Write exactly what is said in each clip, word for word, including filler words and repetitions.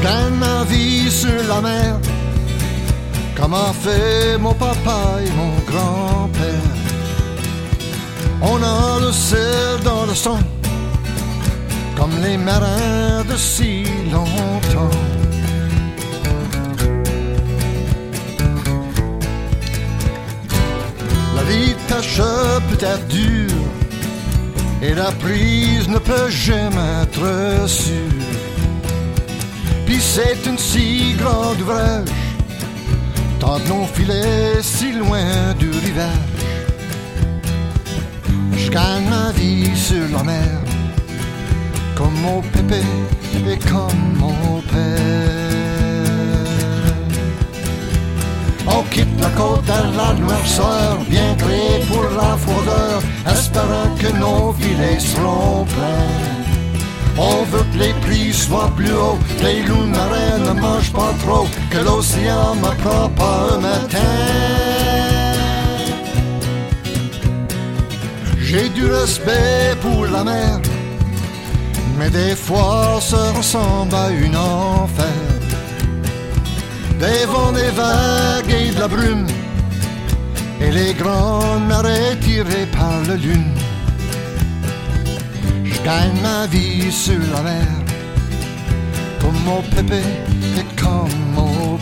gagne ma vie sur la mer, comme a fait mon papa et mon grand-père. On a le sel dans le sang, comme les marins de si longtemps. La vie tâche peut-être dure, et la prise ne peut jamais être sûre. Puis c'est un si grand ouvrage, tant nos filets si loin du rivage. Je gagne ma vie sur la mer, comme mon pépé et comme mon père. On quitte la côte à la noirceur, bien créée pour la froideur, espérant que nos filets seront pleins. On veut que les prix soient plus hauts, que les loups marins ne mangent pas trop, que l'océan me prend pas un matin. J'ai du respect pour la mer, mais des fois ça ressemble à un enfer. Des vents, des vagues et de la brume, et les grandes marées tirées par la lune. Je gagne ma vie sur la mer, comme mon pépé et comme mon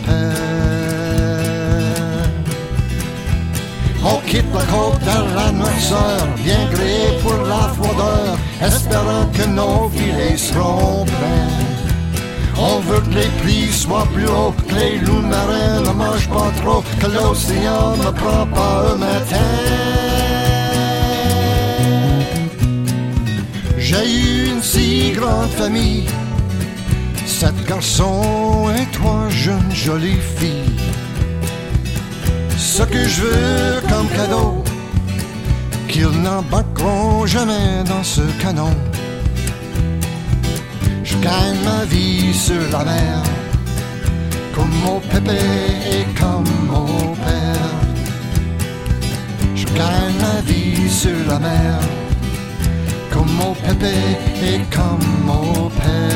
père. On quitte la côte à la noirceur, bien créée pour la froideur, espérant que nos filets seront pleins. On veut que les prix soient plus hauts, que les loups marins ne mangent pas trop, que l'océan ne prend pas un matin. J'ai eu une si grande famille, sept garçons et trois jeunes jolies filles. Ce que je veux comme cadeau, qu'ils n'embarqueront jamais dans ce canon. Je gagne ma vie sur la mer, comme mon pépé et comme mon père. Je gagne ma vie sur la mer, comme mon pépé et comme mon père.